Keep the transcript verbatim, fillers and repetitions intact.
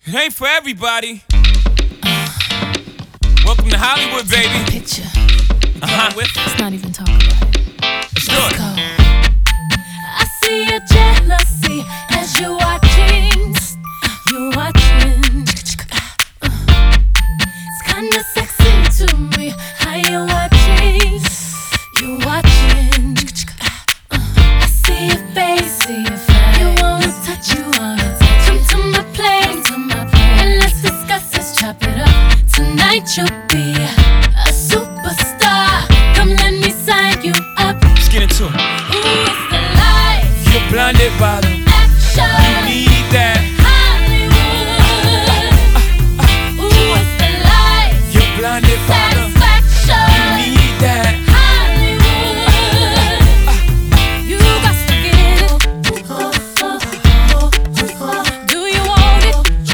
It ain't for everybody. Welcome to Hollywood, baby. Picture. Uh-huh. Let's not even talk about it. Let's do it. Let's go. I see your jealousy as you're watching